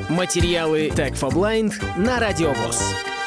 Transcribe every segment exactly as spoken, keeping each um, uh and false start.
Материалы Tech for Blind на Радио ВОС.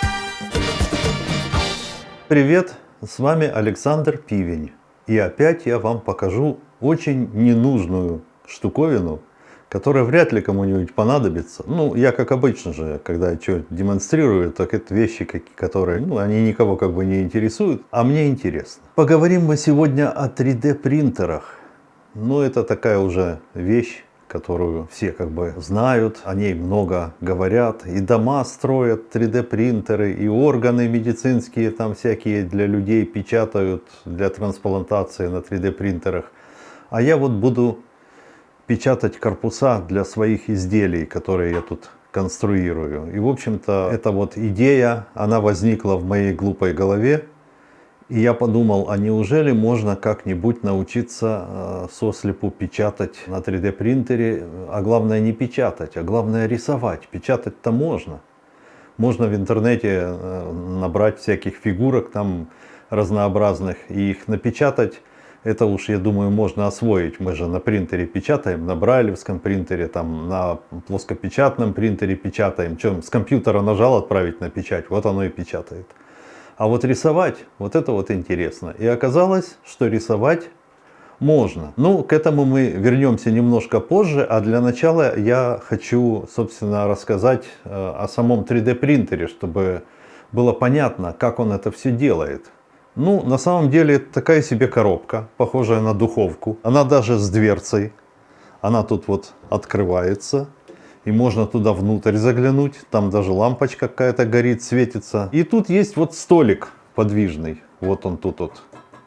Привет, с вами Александр Пивень. И опять я вам покажу очень ненужную штуковину, которая вряд ли кому-нибудь понадобится. Ну, я как обычно же, когда что-то демонстрирую, так это вещи, которые, ну, они никого как бы не интересуют, а мне интересно. Поговорим мы сегодня о три дэ принтерах. Ну, это такая уже вещь, которую все как бы знают, о ней много говорят. И дома строят три дэ принтеры, и органы медицинские там всякие для людей печатают для трансплантации на три дэ принтерах. А я вот буду печатать корпуса для своих изделий, которые я тут конструирую. И в общем-то эта вот идея, она возникла в моей глупой голове. И я подумал, а неужели можно как-нибудь научиться э, сослепу печатать на три дэ принтере, а главное не печатать, а главное рисовать. Печатать-то можно. Можно в интернете э, набрать всяких фигурок там разнообразных и их напечатать. Это уж, я думаю, можно освоить. Мы же на принтере печатаем, на брайлевском принтере, там, на плоскопечатном принтере печатаем. Чем с компьютера нажал отправить на печать, вот оно и печатает. А вот рисовать, вот это вот интересно. И оказалось, что рисовать можно. Ну, к этому мы вернемся немножко позже. А для начала я хочу, собственно, рассказать о самом три дэ принтере, чтобы было понятно, как он это все делает. Ну, на самом деле, это такая себе коробка, похожая на духовку. Она даже с дверцей. Она тут вот открывается. И можно туда внутрь заглянуть. Там даже лампочка какая-то горит, светится. И тут есть вот столик подвижный. Вот он тут вот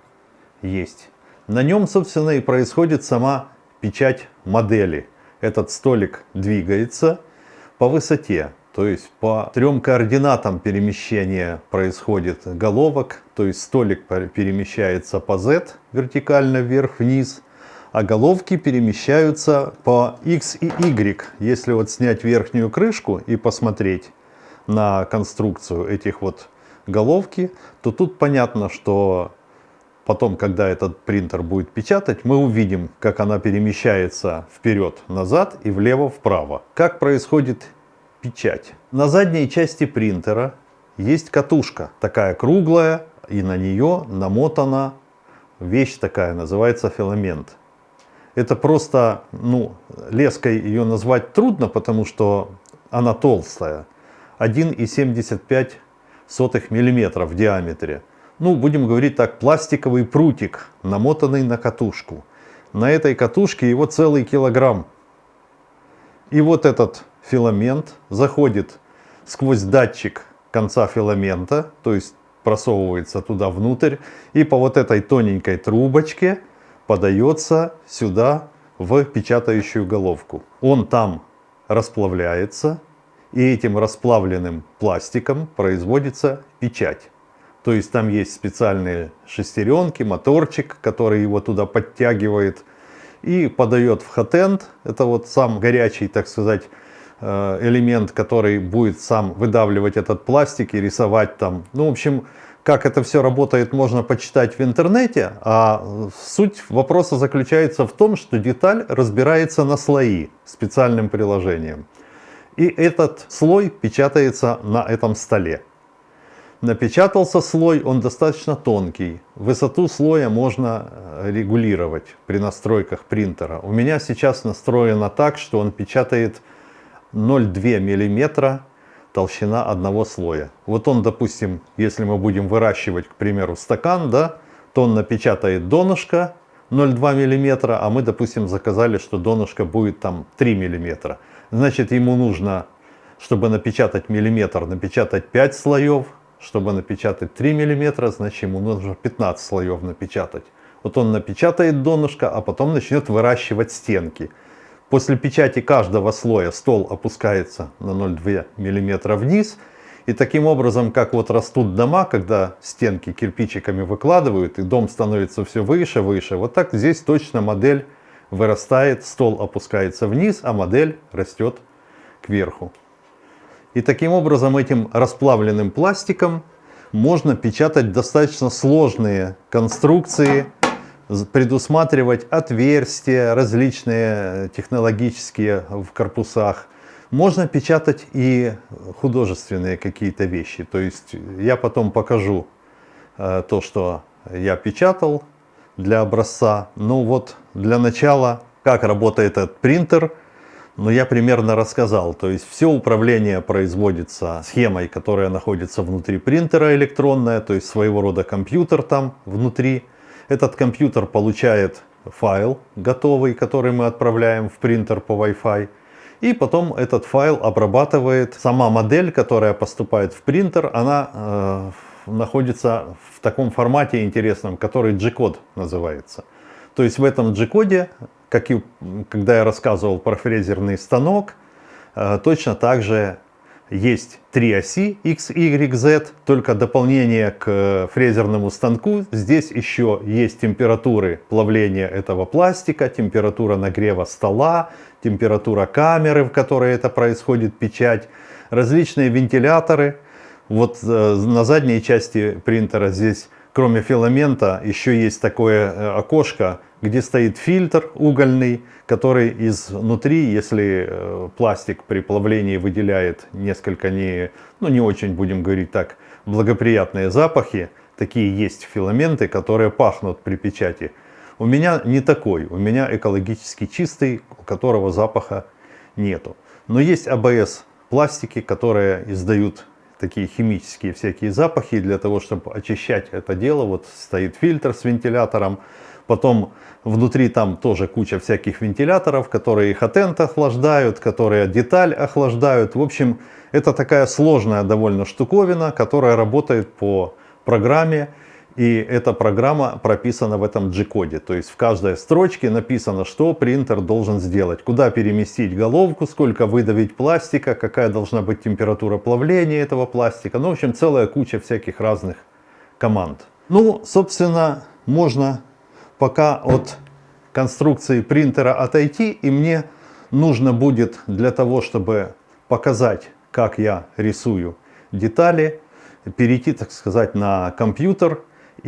есть. На нем, собственно, и происходит сама печать модели. Этот столик двигается по высоте. То есть по трем координатам перемещения происходит головок. То есть столик перемещается по Z, вертикально вверх-вниз. А головки перемещаются по X и Y. Если вот снять верхнюю крышку и посмотреть на конструкцию этих вот головки, то тут понятно, что потом, когда этот принтер будет печатать, мы увидим, как она перемещается вперед-назад и влево-вправо. Как происходит печать. На задней части принтера есть катушка, такая круглая, и на нее намотана вещь такая, называется филамент. Это просто, ну, леской ее назвать трудно, потому что она толстая. один и семьдесят пять сотых миллиметра в диаметре. Ну, будем говорить так, пластиковый прутик, намотанный на катушку. На этой катушке его целый килограмм. И вот этот филамент заходит сквозь датчик конца филамента, то есть просовывается туда внутрь, и по вот этой тоненькой трубочке подается сюда в печатающую головку. Он там расплавляется, и этим расплавленным пластиком производится печать. То есть там есть специальные шестеренки, моторчик, который его туда подтягивает и подает в хот-энд. Это вот сам горячий, так сказать, элемент, который будет сам выдавливать этот пластик и рисовать там. Ну, в общем, как это все работает, можно почитать в интернете, а суть вопроса заключается в том, что деталь разбирается на слои специальным приложением. И этот слой печатается на этом столе. Напечатался слой, он достаточно тонкий. Высоту слоя можно регулировать при настройках принтера. У меня сейчас настроено так, что он печатает ноль целых две десятых миллиметра. Толщина одного слоя. Вот он, допустим, если мы будем выращивать, к примеру, стакан, да, то он напечатает донышко ноль целых две десятых миллиметра, а мы, допустим, заказали, что донышко будет там три миллиметра. Значит, ему нужно, чтобы напечатать миллиметр, напечатать пять слоев. Чтобы напечатать три миллиметра, значит, ему нужно пятнадцать слоев напечатать. Вот он напечатает донышко, а потом начнет выращивать стенки. После печати каждого слоя стол опускается на ноль целых две десятых миллиметра вниз. И таким образом, как вот растут дома, когда стенки кирпичиками выкладывают, и дом становится все выше, выше. Вот так здесь точно модель вырастает, стол опускается вниз, а модель растет кверху. И таким образом этим расплавленным пластиком можно печатать достаточно сложные конструкции, предусматривать отверстия различные технологические в корпусах, Можно печатать и художественные какие-то вещи. То есть я потом покажу э, то, что я печатал для образца. Ну вот для начала, как работает этот принтер, ну я примерно рассказал. То есть все управление производится схемой, которая находится внутри принтера электронная, то есть своего рода компьютер там внутри. Этот компьютер получает файл готовый, который мы отправляем в принтер по Wi-Fi. И потом этот файл обрабатывает сама модель, которая поступает в принтер. Она э, находится в таком формате интересном, который G-код называется. То есть в этом G-коде, как и когда я рассказывал про фрезерный станок, э, точно так же есть три оси X, Y, Z, только дополнение к фрезерному станку. Здесь еще есть температуры плавления этого пластика, температура нагрева стола, температура камеры, в которой это происходит, печать, различные вентиляторы. Вот э, на задней части принтера здесь, кроме филамента, еще есть такое э, окошко, где стоит фильтр угольный, который изнутри, если э, пластик при плавлении выделяет несколько не, ну, не очень, будем говорить так, благоприятные запахи, такие есть филаменты, которые пахнут при печати. У меня не такой, у меня экологически чистый, у которого запаха нету. Но есть А Б С пластики, которые издают такие химические всякие запахи. Для того, чтобы очищать это дело, вот стоит фильтр с вентилятором. Потом внутри там тоже куча всяких вентиляторов, которые их атент охлаждают, которые деталь охлаждают. В общем, это такая сложная довольно штуковина, которая работает по программе. И эта программа прописана в этом G-коде. То есть в каждой строчке написано, что принтер должен сделать. Куда переместить головку, сколько выдавить пластика, какая должна быть температура плавления этого пластика. Ну, в общем, целая куча всяких разных команд. Ну, собственно, можно пока от конструкции принтера отойти. И мне нужно будет для того, чтобы показать, как я рисую детали, перейти, так сказать, на компьютер.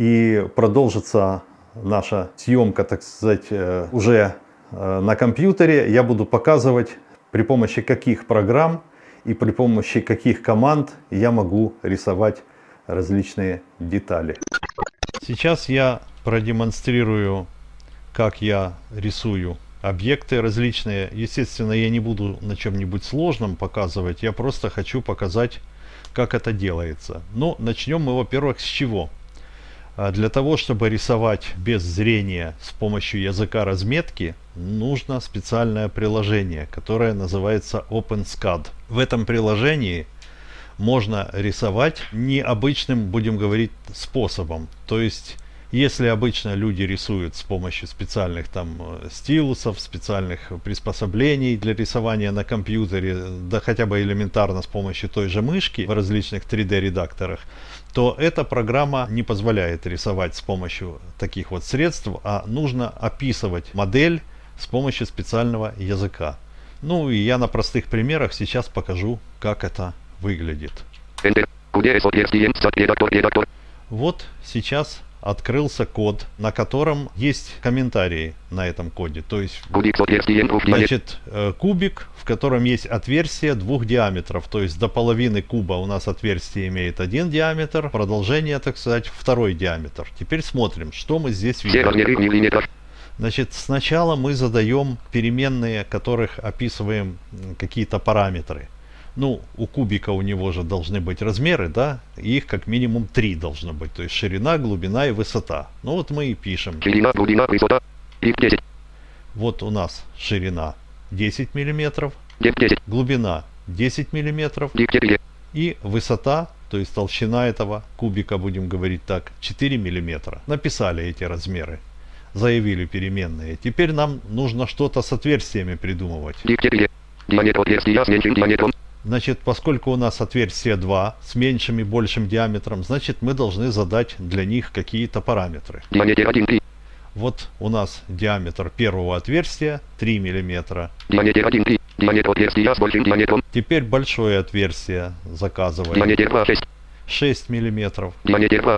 И продолжится наша съемка, так сказать, уже на компьютере. Я буду показывать, при помощи каких программ и при помощи каких команд я могу рисовать различные детали. Сейчас я продемонстрирую, как я рисую объекты различные. Естественно, я не буду на чем-нибудь сложном показывать. Я просто хочу показать, как это делается. Но начнем мы, во-первых, с чего? Для того, чтобы рисовать без зрения с помощью языка разметки, нужно специальное приложение, которое называется OpenSCAD. В этом приложении можно рисовать необычным, будем говорить, способом. То есть, если обычно люди рисуют с помощью специальных там стилусов, специальных приспособлений для рисования на компьютере, да хотя бы элементарно с помощью той же мышки в различных три дэ редакторах, то эта программа не позволяет рисовать с помощью таких вот средств, а нужно описывать модель с помощью специального языка. Ну и я на простых примерах сейчас покажу, как это выглядит. Вот сейчас открылся код, на котором есть комментарии на этом коде. То есть, значит, кубик, в котором есть отверстие двух диаметров. То есть до половины куба у нас отверстие имеет один диаметр, продолжение, так сказать, второй диаметр. Теперь смотрим, что мы здесь видим. Значит, сначала мы задаем переменные, которых описываем какие-то параметры. Ну, у кубика у него же должны быть размеры, да, и их как минимум три должно быть, то есть ширина, глубина и высота. Ну вот мы и пишем. Ширина, глубина, высота, десять. Вот у нас ширина десять миллиметров, десять. Глубина десять миллиметров и высота, то есть толщина этого кубика, будем говорить так, четыре миллиметра. Написали эти размеры, заявили переменные. Теперь нам нужно что-то с отверстиями придумывать. Значит, поскольку у нас отверстие два с меньшим и большим диаметром, значит мы должны задать для них какие-то параметры. Вот у нас диаметр первого отверстия три миллиметра. Теперь большое отверстие заказываем. шесть миллиметров.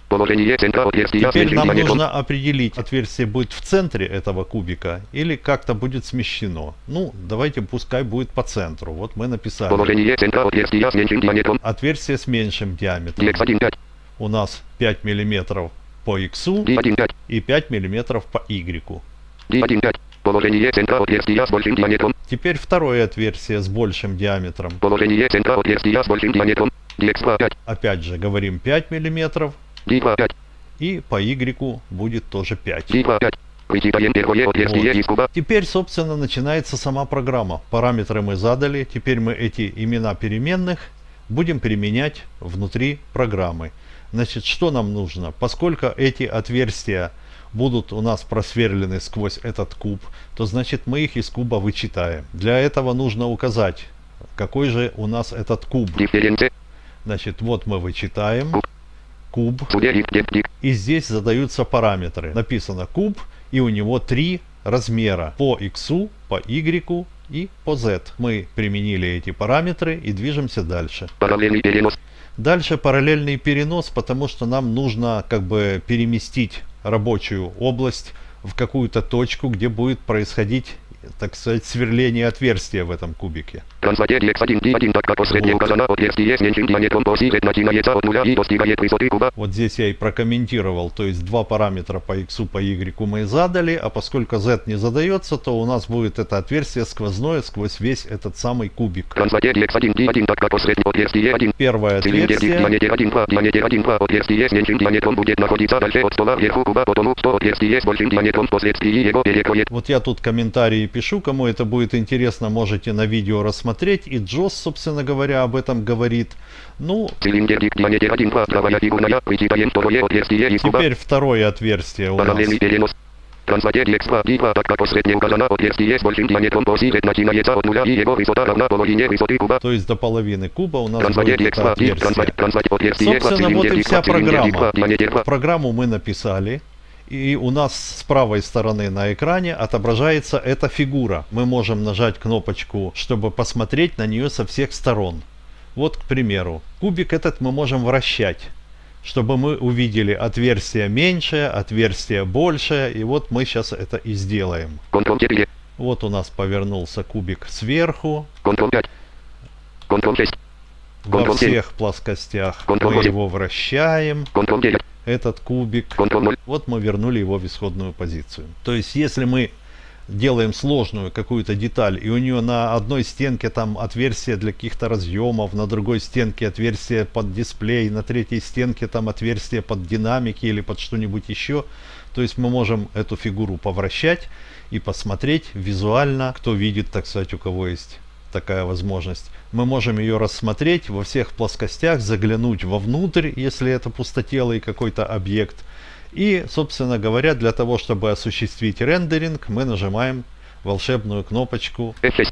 Положение центра отверстия. Теперь нам смещение нужно определить, отверстие будет в центре этого кубика или как-то будет смещено. Ну, давайте пускай будет по центру. Вот мы написали. Положение центра отверстия с меньшим диаметром. Отверстие с меньшим диаметром. ди икс один пять. У нас пять миллиметров по X ди один пять. и пять миллиметров по Y. ди один пять. Положение центра отверстия с большим диаметром. Теперь второе отверстие с большим диаметром. Положение центра отверстия с большим диаметром. ди икс два пять. Опять же говорим пять миллиметров. ди два пять. И по Y будет тоже пять. ди два пять. Вычитаем первое отверстие из куба. Теперь, собственно, начинается сама программа. Параметры мы задали. Теперь мы эти имена переменных будем применять внутри программы. Значит, что нам нужно? Поскольку эти отверстия будут у нас просверлены сквозь этот куб, то значит мы их из куба вычитаем. Для этого нужно указать, какой же у нас этот куб. Дифференция. Значит, вот мы вычитаем Куб. куб. Судерик, дик. И здесь задаются параметры. Написано куб, и у него три размера. По X, по Y и по Z. Мы применили эти параметры и движемся дальше. Параллельный перенос. Дальше параллельный перенос, потому что нам нужно как бы переместить рабочую область в какую-то точку, где будет происходить, так сказать, сверление отверстия в этом кубике. Трансводе ди икс один ди один, так как посреднее указано отверстие с меньшим диаметром по оси Z начинается от нуля и достигает высоты куба. Вот здесь я и прокомментировал, то есть два параметра по X, по Y мы задали, а поскольку Z не задается, то у нас будет это отверстие сквозное сквозь весь этот самый кубик. Трансводе ди икс один ди один, так как посреднее отверстие один. Первое Цилиндр отверстие. диаметр один два, диаметр один два, отверстие с меньшим диаметром будет находиться дальше от стола вверху куба, потому что отверстие с большим диаметром впоследствии его перекроет. Вот я тут комментарии пишу, кому это будет интересно, можете на видео рассмотреть. И Джос, собственно говоря, об этом говорит. Ну, Цилиндр диаметр один два, правая фигурная, вычитаем второе отверстие из куба. теперь второе отверстие у нас. Параллельный перенос. Трансводе ди икс два ди два, так как посреднее указано отверстие с большим диаметром по оси Z начинается от нуля и его высота равна половине высоты куба. То есть до половины куба у нас Трансводе будет ди икс это два ди, отверстие. трансводе отверстие. Собственно, вот и вся программа. Диаметр два. Программу мы написали. И у нас с правой стороны на экране отображается эта фигура. Мы можем нажать кнопочку, чтобы посмотреть на нее со всех сторон. Вот, к примеру, кубик этот мы можем вращать, чтобы мы увидели отверстие меньшее, отверстие большее. И вот мы сейчас это и сделаем. Контроль четыре. Вот у нас повернулся кубик сверху. Контроль пять. Контроль шесть. Во Контроль семь. всех плоскостях Контроль мы восемь. его вращаем. Контроль девять. Этот кубик. Контроль ноль. Вот мы вернули его в исходную позицию. То есть, если мы делаем сложную какую-то деталь, и у нее на одной стенке там отверстие для каких-то разъемов, на другой стенке отверстие под дисплей, на третьей стенке там отверстие под динамики или под что-нибудь еще, то есть мы можем эту фигуру повращать и посмотреть визуально, кто видит, так сказать, у кого есть такая возможность. Мы можем ее рассмотреть во всех плоскостях, заглянуть вовнутрь, если это пустотелый какой-то объект. И, собственно говоря, для того, чтобы осуществить рендеринг, мы нажимаем волшебную кнопочку. эф шесть.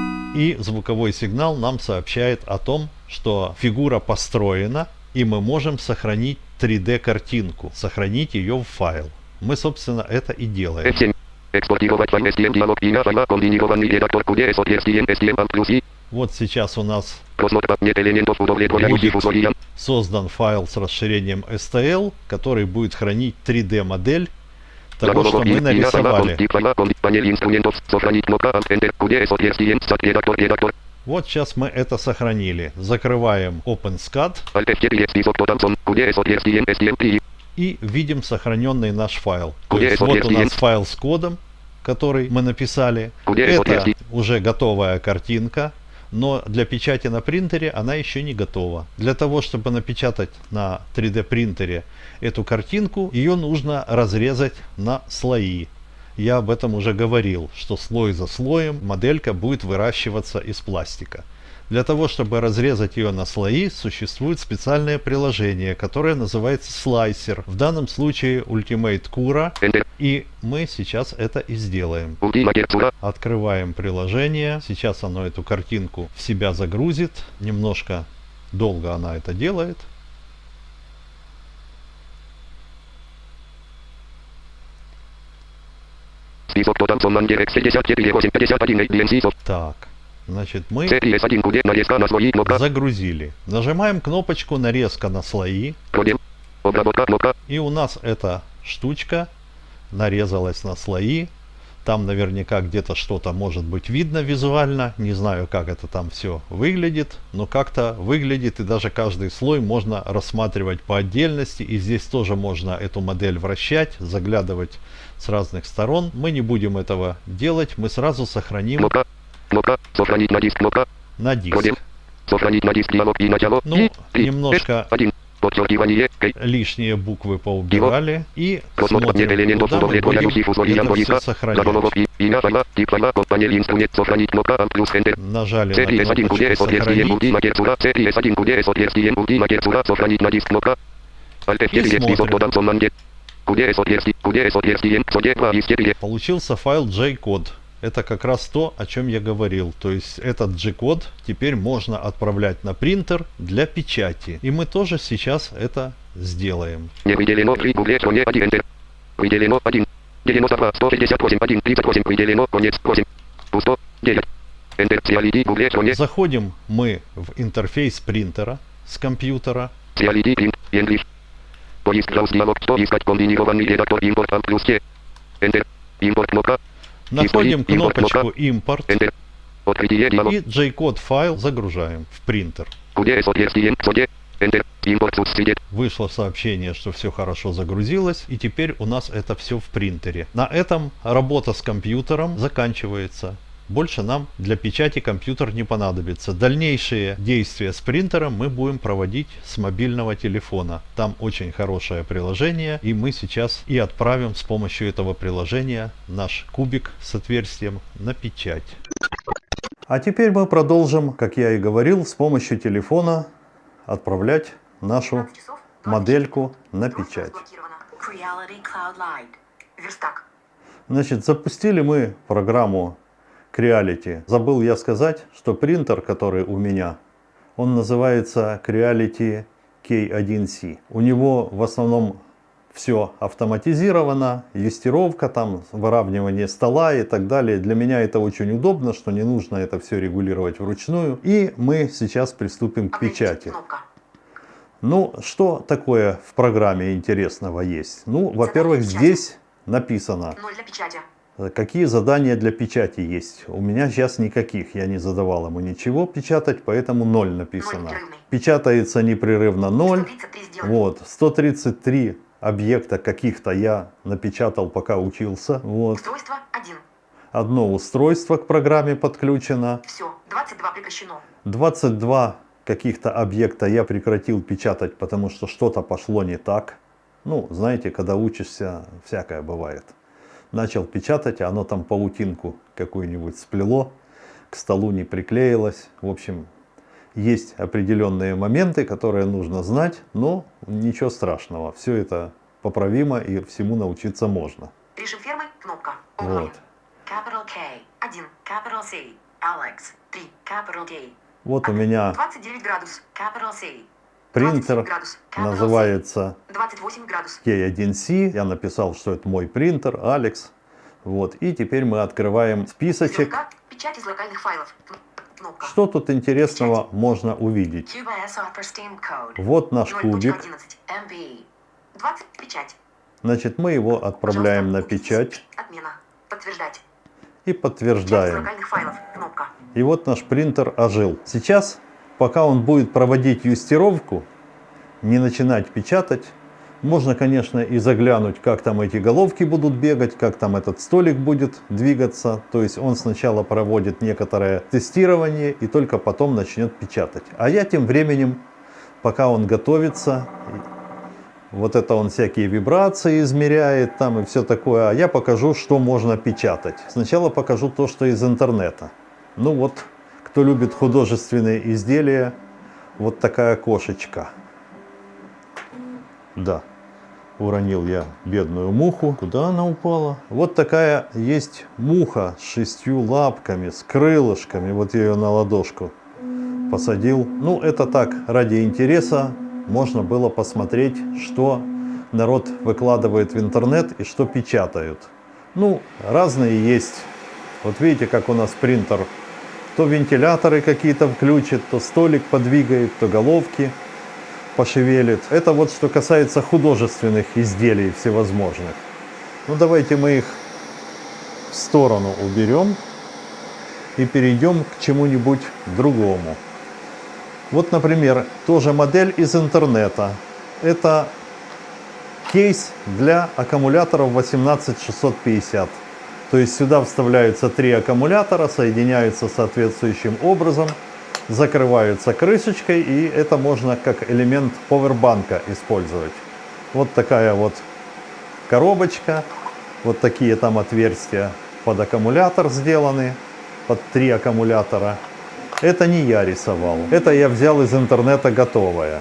И звуковой сигнал нам сообщает о том, что фигура построена, и мы можем сохранить три дэ картинку, сохранить ее в файл. Мы, собственно, это и делаем. эф семь. Экспортировать файл эс ти эм диалог имя файла комбинированный редактор кью ди эс отверстием эс ти эм плюс и. Вот сейчас у нас Просмотр нет элементов удовлетворяющих условиям. создан файл с расширением эс ти эл, который будет хранить три дэ модель того, что мы нарисовали. Панель инструментов. Сохранить кнопка Alt Enter. кью ди эс отверстием. Редактор, редактор. Вот сейчас мы это сохранили. Закрываем OpenSCAD. Alt эф четыре. Список Тоталсон. кью ди эс отверстием эс ти эм три. И видим сохраненный наш файл. То есть вот у нас файл с кодом, который мы написали. Это уже готовая картинка, но для печати на принтере она еще не готова. Для того, чтобы напечатать на три дэ принтере эту картинку, ее нужно разрезать на слои. Я об этом уже говорил, что слой за слоем моделька будет выращиваться из пластика. Для того, чтобы разрезать ее на слои, существует специальное приложение, которое называется слайсер. В данном случае Ultimate Cura. И мы сейчас это и сделаем. Открываем приложение. Сейчас оно эту картинку в себя загрузит. Немножко долго она это делает. Так. Значит, мы загрузили. Нажимаем кнопочку нарезка на слои. Обработка кнопка. И у нас эта штучка нарезалась на слои. Там наверняка где-то что-то может быть видно визуально. Не знаю, как это там все выглядит, но как-то выглядит, и даже каждый слой можно рассматривать по отдельности. И здесь тоже можно эту модель вращать, заглядывать с разных сторон. Мы не будем этого делать, мы сразу сохраним Кнопка. Кнопка. Сохранить на диск. Кнопка. на диск. Кодем. Сохранить на диск диалог и начало. Ну, И три, немножко один. Подчеркивание. Кей. лишние буквы поубирали и Просмотр нет смотрим, элементов куда мы будем удовлетворяющих условиям это все поиска. сохранять. Заголовок. Имя файла. Тип файла. Панель инструмент. Сохранить кнопка. Alt плюс Enter. Нажали си три эс на один кнопочку кью ди эс отверстие «Сохранить» мультимакет цура. си три эс один кью ди эс отверстие мультимакет цура. Сохранить на диск кнопка. Alt эф четыре смотрим. список подам команде. кью ди эс отверстие. кью ди эс отверстие. Соде два из четыре. Получился файл J-код. Это как раз то, о чем я говорил. То есть этот G-код теперь можно отправлять на принтер для печати. И мы тоже сейчас это сделаем. Не выделено три гугле не один Enter. Выделено один. девяносто два. сто шестьдесят восемь. один. тридцать восемь. Выделено. Конец. восемь. Пусто. девять. Enter. Ciality гугле не. Заходим мы в интерфейс принтера с компьютера. Ciality print. English. Поиск Browse диалог. Что искать? Комбинированный редактор. Импорт. Alt плюс T. Enter. Импорт кнопка. Находим History, импорт кнопочку кнопка. импорт Enter. Открытие диалог. и J-код файл загружаем в принтер. кью ди эс отверстие. Соде. Enter. Импорт субсидиет. Вышло сообщение, что все хорошо загрузилось, и теперь у нас это все в принтере. На этом работа с компьютером заканчивается. Больше нам для печати компьютер не понадобится. Дальнейшие действия с принтером мы будем проводить с мобильного телефона. Там очень хорошее приложение, и мы сейчас и отправим с помощью этого приложения наш кубик с отверстием на печать. А теперь мы продолжим, как я и говорил, с помощью телефона отправлять нашу модельку на печать. Значит, запустили мы программу Creality. Забыл я сказать, что принтер, который у меня, он называется Creality кей один си. У него в основном все автоматизировано, юстировка, там, выравнивание стола и так далее. Для меня это очень удобно, что не нужно это все регулировать вручную. И мы сейчас приступим к печати. Ну, что такое в программе интересного есть? Ну, во-первых, здесь написано, какие задания для печати есть. У меня сейчас никаких, я не задавал ему ничего печатать, поэтому ноль написано. Печатается непрерывно ноль. Вот, сто тридцать три объекта каких-то я напечатал, пока учился. Вот. Устройство один. Одно устройство к программе подключено. Все, двадцать два прекращено. двадцать два каких-то объекта я прекратил печатать, потому что что-то пошло не так. Ну, знаете, когда учишься, всякое бывает. Начал печатать, а оно там паутинку какую-нибудь сплело, к столу не приклеилось. В общем, есть определенные моменты, которые нужно знать, но ничего страшного. Все это поправимо и всему научиться можно. Режим фермы, кнопка. Вот. Capital K, один, Capital C, Alex, три, Capital D. Вот у меня двадцать девять градус, Capital C. принтер, градус, Capital называется C. двадцать восемь градус. кей один си. Я написал, что это мой принтер, Алекс. Вот. И теперь мы открываем списочек. Ссылка, печать из локальных файлов. Кнопка. Что тут интересного можно увидеть? Вот наш кубик. двадцать, печать. Значит, мы его отправляем на печать Отмена. Подтверждать. и Печать из подтверждаем. локальных файлов. Кнопка. И вот наш принтер ожил. Сейчас, пока он будет проводить юстировку, не начинать печатать, можно, конечно, и заглянуть, как там эти головки будут бегать, как там этот столик будет двигаться. То есть он сначала проводит некоторое тестирование и только потом начнет печатать. А я тем временем, пока он готовится, вот это он всякие вибрации измеряет там и все такое, а я покажу, что можно печатать. Сначала покажу то, что из интернета. Ну вот, кто любит художественные изделия, вот такая кошечка. Да, уронил я бедную муху. Куда она упала? Вот такая есть муха с шестью лапками, с крылышками. Вот я ее на ладошку посадил. Ну, это так, ради интереса. Можно было посмотреть, что народ выкладывает в интернет и что печатают. Ну, разные есть. Вот видите, как у нас принтер. То вентиляторы какие-то включит, то столик подвигает, то головки пошевелит. Это вот что касается художественных изделий всевозможных. Ну давайте мы их в сторону уберем и перейдем к чему-нибудь другому. Вот, например, тоже модель из интернета. Это кейс для аккумуляторов восемнадцать шестьсот пятьдесят. То есть сюда вставляются три аккумулятора, соединяются соответствующим образом, закрываются крышечкой, и это можно как элемент повербанка использовать. Вот такая вот коробочка, вот такие там отверстия под аккумулятор сделаны, под три аккумулятора. Это не я рисовал, это я взял из интернета готовое.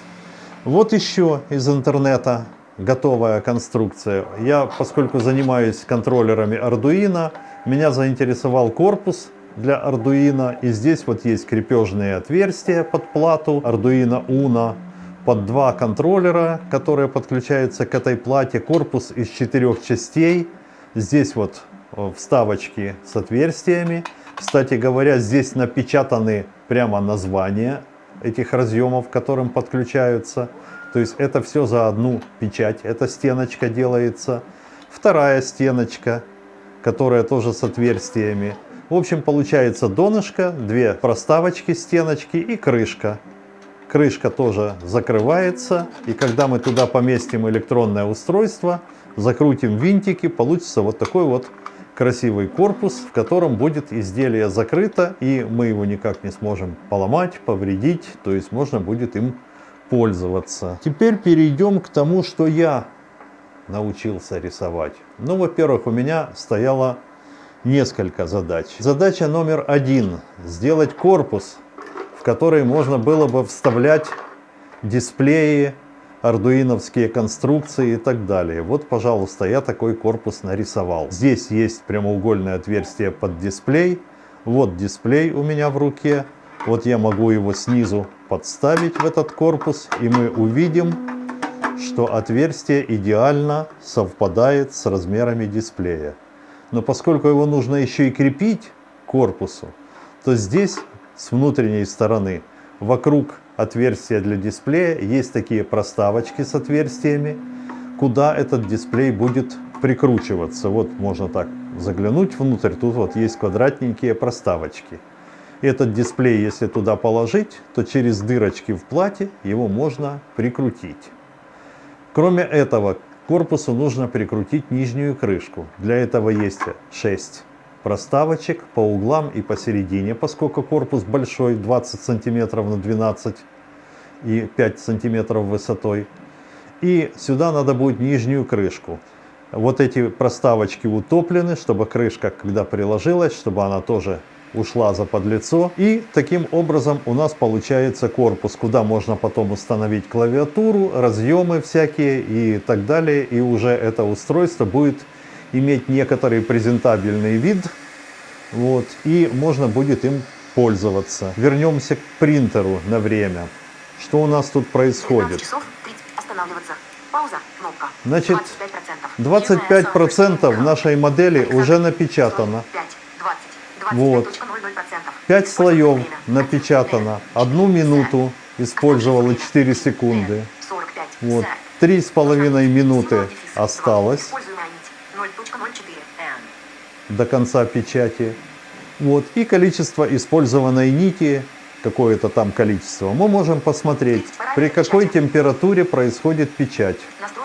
Вот еще из интернета готовая конструкция. Я, поскольку занимаюсь контроллерами Arduino, меня заинтересовал корпус для Arduino. И здесь вот есть крепежные отверстия под плату Arduino Uno, под два контроллера, которые подключаются к этой плате. Корпус из четырех частей. Здесь вот вставочки с отверстиями. Кстати говоря, здесь напечатаны прямо названия этих разъемов, к которым подключаются. То есть это все за одну печать. Эта стеночка делается. Вторая стеночка, которая тоже с отверстиями. В общем, получается донышко, две проставочки, стеночки и крышка. Крышка тоже закрывается. И когда мы туда поместим электронное устройство, закрутим винтики, получится вот такой вот красивый корпус, в котором будет изделие закрыто, и мы его никак не сможем поломать, повредить, то есть можно будет им пользоваться. Теперь перейдем к тому, что я научился рисовать. Ну, во-первых, у меня стояло несколько задач. Задача номер один – сделать корпус, в который можно было бы вставлять дисплеи, ардуиновские конструкции и так далее. Вот, пожалуйста, я такой корпус нарисовал. Здесь есть прямоугольное отверстие под дисплей. Вот дисплей у меня в руке. Вот я могу его снизу подставить в этот корпус, и мы увидим, что отверстие идеально совпадает с размерами дисплея. Но поскольку его нужно еще и крепить к корпусу, то здесь с внутренней стороны вокруг отверстия для дисплея есть такие проставочки с отверстиями, куда этот дисплей будет прикручиваться. Вот можно так заглянуть внутрь, тут вот есть квадратненькие проставочки. Этот дисплей, если туда положить, то через дырочки в плате его можно прикрутить. Кроме этого, к корпусу нужно прикрутить нижнюю крышку. Для этого есть шесть проставочек по углам и посередине, поскольку корпус большой, двадцать сантиметров на двенадцать и пять сантиметров высотой. И сюда надо будет нижнюю крышку. Вот эти проставочки утоплены, чтобы крышка, когда приложилась, чтобы она тоже ушла за подлицо. И таким образом у нас получается корпус, куда можно потом установить клавиатуру, разъемы всякие и так далее. И уже это устройство будет иметь некоторый презентабельный вид, вот, и можно будет им пользоваться. Вернемся к принтеру на время. Что у нас тут происходит? часов тридцать. Останавливаться. Пауза. Кнопка. Значит, двадцать пять процентов. двадцать пять процентов нашей модели уже напечатано. Вот. пять слоев напечатано. Одну минуту использовало четыре секунды. Вот. Три с половиной минуты осталось до конца печати. Вот. И количество использованной нити, какое-то там количество, мы можем посмотреть, при какой температуре происходит печать.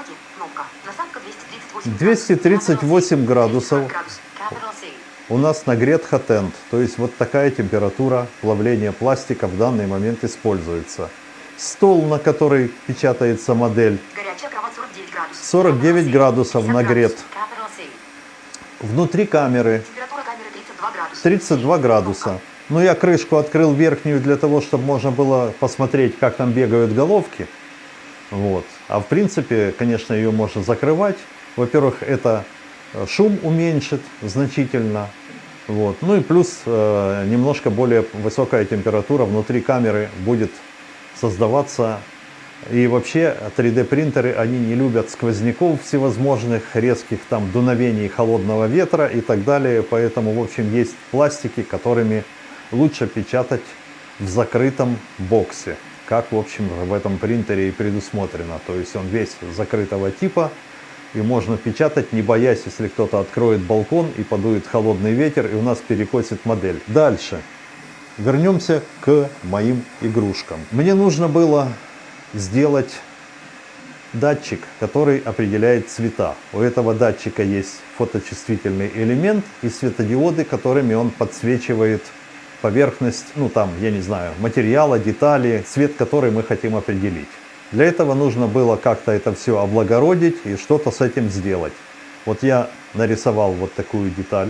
двести тридцать восемь градусов. У нас нагрет хот-энд, то есть вот такая температура плавления пластика в данный момент используется. Стол, на который печатается модель, сорок девять градусов нагрет. Внутри камеры тридцать два градуса. Но я крышку открыл верхнюю для того, чтобы можно было посмотреть, как там бегают головки. Вот. А в принципе, конечно, ее можно закрывать. Во-первых, это шум уменьшит значительно. Вот. Ну и плюс э, немножко более высокая температура внутри камеры будет создаваться. И вообще три дэ принтеры, они не любят сквозняков всевозможных, резких там дуновений холодного ветра и так далее. Поэтому, в общем, есть пластики, которыми лучше печатать в закрытом боксе. как, в общем, в этом принтере и предусмотрено. То есть он весь закрытого типа, и можно печатать, не боясь, если кто-то откроет балкон и подует холодный ветер, и у нас перекосит модель. Дальше. Вернемся к моим игрушкам. Мне нужно было сделать датчик, который определяет цвета. У этого датчика есть фоточувствительный элемент и светодиоды, которыми он подсвечивает поверхность, ну там, я не знаю, материала, детали, цвет, который мы хотим определить. Для этого нужно было как-то это все облагородить и что-то с этим сделать. Вот я нарисовал вот такую деталь,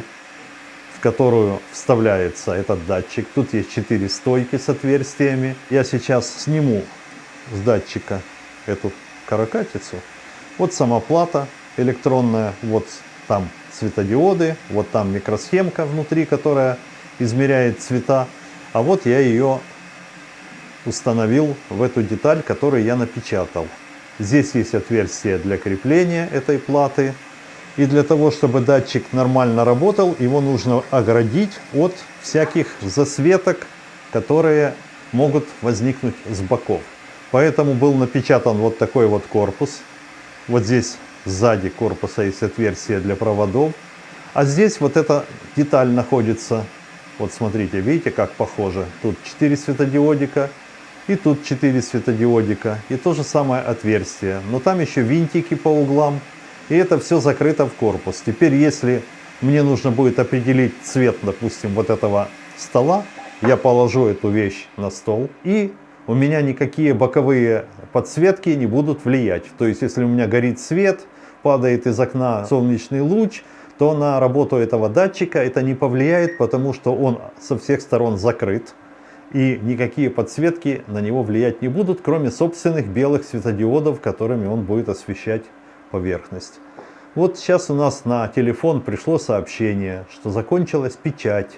в которую вставляется этот датчик. Тут есть четыре стойки с отверстиями. Я сейчас сниму с датчика эту каракатицу. Вот сама плата электронная, вот там светодиоды, вот там микросхемка внутри, которая измеряет цвета. А вот я ее установил в эту деталь, которую я напечатал. Здесь есть отверстие для крепления этой платы. И для того, чтобы датчик нормально работал, его нужно оградить от всяких засветок, которые могут возникнуть с боков. Поэтому был напечатан вот такой вот корпус. Вот здесь сзади корпуса есть отверстие для проводов. А здесь вот эта деталь находится. Вот смотрите, видите, как похоже. Тут четыре светодиодика. И тут четыре светодиодика. И то же самое отверстие. Но там еще винтики по углам. И это все закрыто в корпус. Теперь, если мне нужно будет определить цвет, допустим, вот этого стола, я положу эту вещь на стол, и у меня никакие боковые подсветки не будут влиять. То есть, если у меня горит свет, падает из окна солнечный луч, то на работу этого датчика это не повлияет, потому что он со всех сторон закрыт. И никакие подсветки на него влиять не будут, кроме собственных белых светодиодов, которыми он будет освещать поверхность. Вот сейчас у нас на телефон пришло сообщение, что закончилась печать.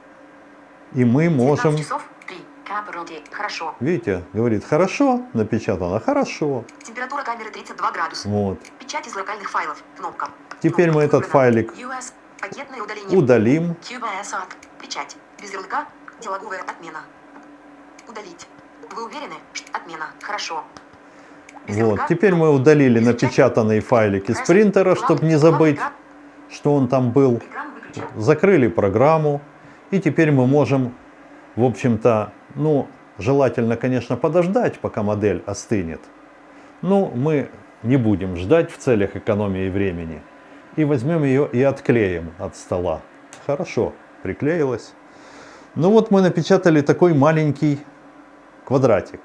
И мы можем... часов три. Capital D. Хорошо. Видите, говорит хорошо, напечатано хорошо. Температура камеры тридцать два градуса. Вот. Печать из локальных файлов. Кнопка. Теперь Кнопка мы этот выбрана. файлик ю эс. Пакетное удаление. удалим. QBSAT. Печать. Без ярлыка. Диалоговая отмена. Удалить. Вы уверены? Отмена. Хорошо. Без Вот. ярлыка. Теперь мы удалили Изучать. напечатанный файлик из Хорошо. принтера, чтобы не забыть, Экран. что он там был. Экран выключен. Закрыли программу. И теперь мы можем, в общем-то, ну, желательно, конечно, подождать, пока модель остынет. Но мы не будем ждать в целях экономии времени. И возьмем ее и отклеим от стола. Хорошо, приклеилась. Ну вот мы напечатали такой маленький квадратик.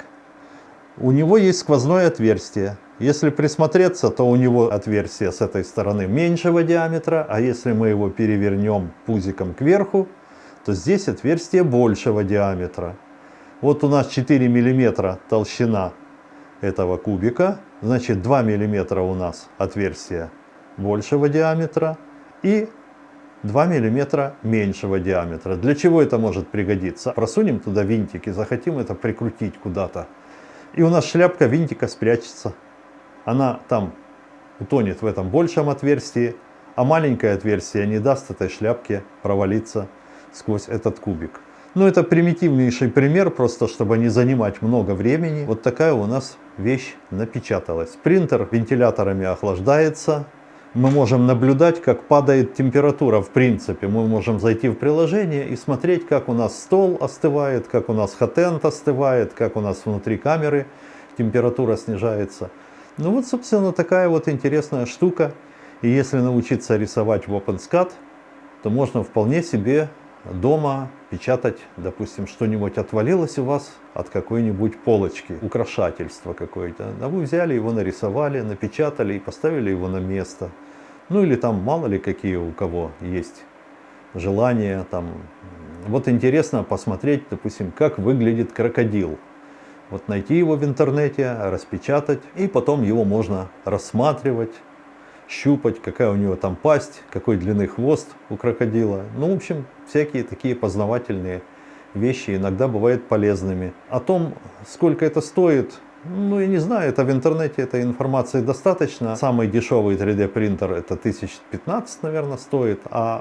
У него есть сквозное отверстие. Если присмотреться, то у него отверстие с этой стороны меньшего диаметра, а если мы его перевернем пузиком кверху, то здесь отверстие большего диаметра. Вот у нас четыре миллиметра толщина этого кубика, значит два миллиметра у нас отверстие большего диаметра и два миллиметра меньшего диаметра. Для чего это может пригодиться? Просунем туда винтик и захотим это прикрутить куда-то. И у нас шляпка винтика спрячется. Она там утонет в этом большем отверстии, а маленькое отверстие не даст этой шляпке провалиться сквозь этот кубик. Ну, это примитивнейший пример, просто чтобы не занимать много времени. Вот такая у нас вещь напечаталась. Принтер вентиляторами охлаждается. Мы можем наблюдать, как падает температура в принципе. Мы можем зайти в приложение и смотреть, как у нас стол остывает, как у нас хатенд остывает, как у нас внутри камеры температура снижается. Ну вот, собственно, такая вот интересная штука. И если научиться рисовать в OpenSCAD, то можно вполне себе дома печатать, допустим, что-нибудь отвалилось у вас от какой-нибудь полочки, украшательство какое-то. А вы взяли его, нарисовали, напечатали и поставили его на место. Ну или там мало ли какие у кого есть желания. Там. Вот интересно посмотреть, допустим, как выглядит крокодил. Вот найти его в интернете, распечатать, и потом его можно рассматривать, щупать, какая у него там пасть, какой длины хвост у крокодила. Ну, в общем, всякие такие познавательные вещи иногда бывают полезными. О том, сколько это стоит, ну, я не знаю, это в интернете этой информации достаточно. Самый дешевый три дэ принтер это тысяч пятнадцать, наверное, стоит, а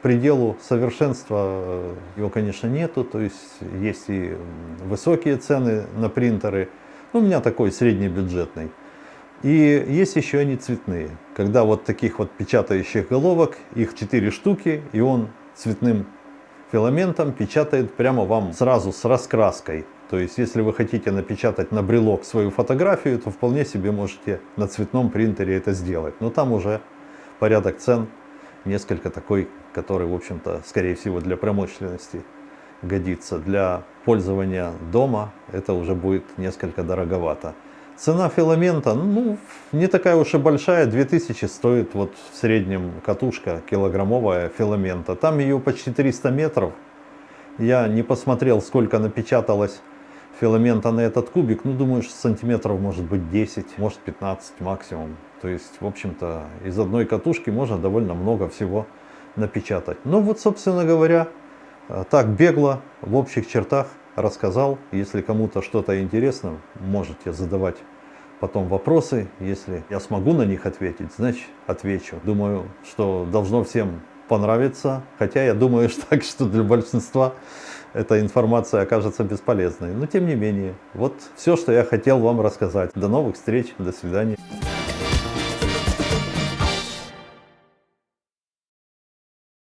пределу совершенства его, конечно, нету. То есть есть и высокие цены на принтеры. У меня такой среднебюджетный. И есть еще они цветные. Когда вот таких вот печатающих головок, их четыре штуки, и он цветным филаментом печатает прямо вам сразу с раскраской. То есть, если вы хотите напечатать на брелок свою фотографию, то вполне себе можете на цветном принтере это сделать. Но там уже порядок цен несколько такой, который, в общем-то, скорее всего, для промышленности годится. Для пользования дома это уже будет несколько дороговато. Цена филамента, ну, не такая уж и большая, две тысячи стоит вот в среднем катушка килограммовая филамента. Там ее почти триста метров. Я не посмотрел, сколько напечаталось филамента на этот кубик. Ну, думаю, что сантиметров может быть десять, может пятнадцать максимум. То есть, в общем-то, из одной катушки можно довольно много всего напечатать. Ну, вот, собственно говоря, так бегло, в общих чертах рассказал. Если кому-то что-то интересно, можете задавать потом вопросы. Если я смогу на них ответить, значит, отвечу. Думаю, что должно всем понравиться. Хотя я думаю, что, так, что для большинства эта информация окажется бесполезной. Но тем не менее, вот все, что я хотел вам рассказать. До новых встреч, до свидания.